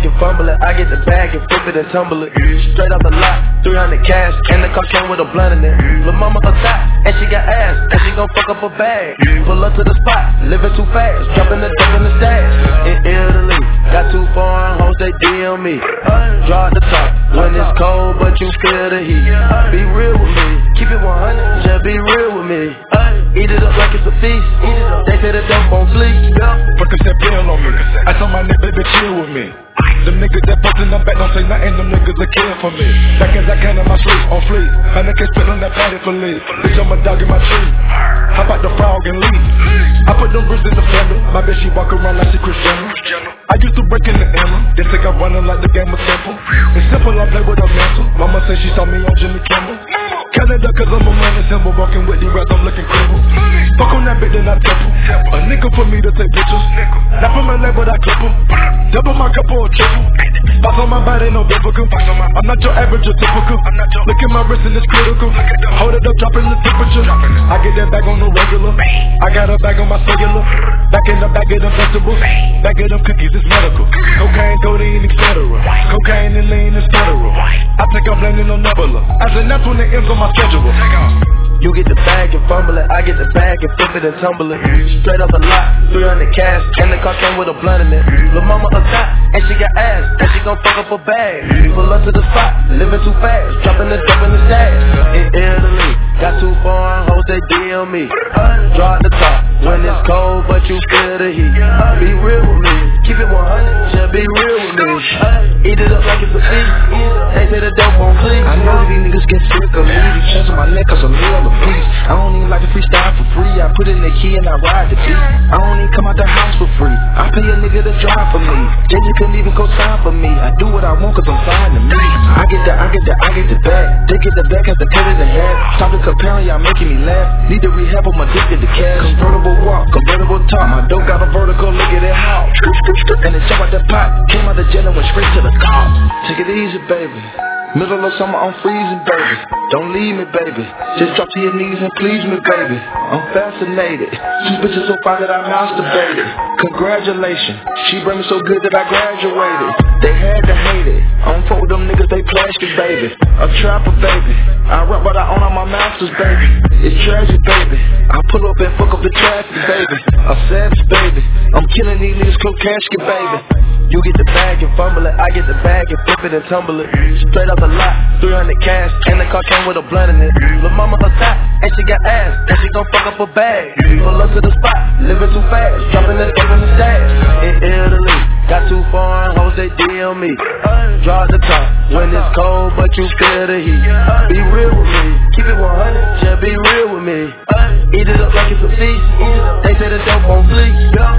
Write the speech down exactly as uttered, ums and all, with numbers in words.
bag and fumble it. I get the bag and flip it and tumble it. Straight off the lot, three hundred cash, and the car came with a blunt in it. Lil' mama a thot, and she got ass, and she gon' fuck up a bag. Pull up to the spot, living too fast, jumping the dump in the stash. In Italy, got two foreign hoes, they D M me. Draw at the top, when it's cold, but you feel the heat. Be real with me, keep it one hundred, just be real with me. Eat it up like it's a feast, they say the dope on fleek. Percocet pill on me, I told my nigga, baby, chill with me. Them niggas that post in the back don't say nothing, them niggas are kill for me. Back as I can in my sleep, on fleek. My niggas spit on that patty for leave. Bitch, I'm a dog in my tree. Hop out the frog and leave. I put them bricks in the fender. My bitch, she walk around like she Cristiano. I used to break in the Emma. They think I'm running like the game was simple. It's simple, I play with a mental. Mama say she saw me on Jimmy Kimmel. Canada, cause I'm a money symbol. Walking with these rats, I'm looking crippled. Fuck on that bitch, then I temple. A nickel for me to take pictures. Not from my leg, but I clip em. Double my cup or triple. Box on my body, no biblical. I'm not your average or typical. Look at my wrist and it's critical. Hold it up, dropping the temperature. I get that bag on the regular. I got a bag on my cellular. Back in the bag of them vegetables. Back of them cookies, it's medical. Cocaine, codeine, et cetera. Cocaine and lean is federal. I think I'm landing on Nebula. I said that's when it ends on my schedule. You get the bag and fumble it, I get the bag and flip it and tumble it. Straight off the lot, three hundred cash, and the car came with a blunt in it. Lil' mama a thot, and she got ass, and she gon' fuck up a bag. Pull up to the spot, living too fast, dropping the dump in the stash. In Italy, got two foreign hoes, they D M me. Draw at the top, when it's cold, but you feel the heat. Be real with me, keep it one hundred, just be real with me. Eat it up like it's a feast, they say the dope on fleek. I know these niggas get sick of me, these chains on my neck cause I'm real. Please. I don't even like to freestyle for free. I put in the key and I ride the beat. I don't even come out the house for free. I pay a nigga to drive for me. Then you couldn't even go sign for me. I do what I want cause I'm fine to me. I get the, I get the, I get the bag. They get the back as the cut in the head. Stop the comparing, y'all making me laugh. Need to rehab, I'm addicted to cash. Convertible walk, convertible talk. My dope got a vertical, look at it how. And it jump out the pot. Came out the jet and went straight to the car. Take it easy, baby. Middle of summer, I'm freezing, baby. Don't leave me, baby. Just drop to your knees and please me, baby. I'm fascinated. Two bitches so fine that I masturbated. Congratulations. She bring me so good that I graduated. They had to hate it. I don't fuck with them niggas, they plastic, baby. A trapper, baby. I rap what I own on my masters, baby. It's tragic, baby. I pull up and fuck up the traffic, baby. A savage, baby. I'm killing these niggas, close casket, baby. You get the bag and fumble it, I get the bag and flip it and tumble it. Straight off the lot, three hundred cash, and the car came with a blunt in it. Lil' mama a thot, and she got ass, and she gon' fuck up a bag. Pull up to the spot, living too fast, dropping the dump in the stash. In Italy, got two foreign hoes, they D M me. Draw at the top, when it's cold, but you feel the heat. Be real with me, keep it one hundred, just be real with me. Eat it up like it's a feast, they say the dope on fleek.